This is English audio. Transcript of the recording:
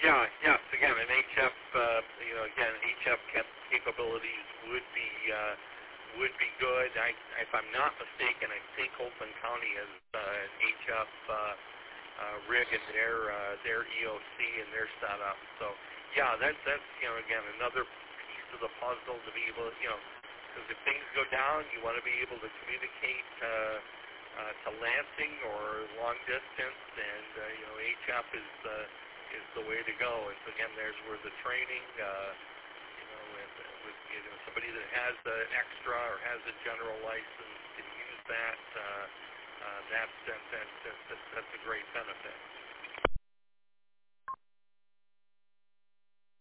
Yeah, yes. Again, an HF, again, HF capabilities would be good. If I'm not mistaken, I think Oakland County has an HF rig in their EOC and their setup. So, yeah, that's again, another piece of the puzzle to be able, because if things go down, you want to be able to communicate to Lansing or long distance, and HF is the way to go. And so again, there's where the training, with somebody that has an extra or has a general license can use that. That's a great benefit.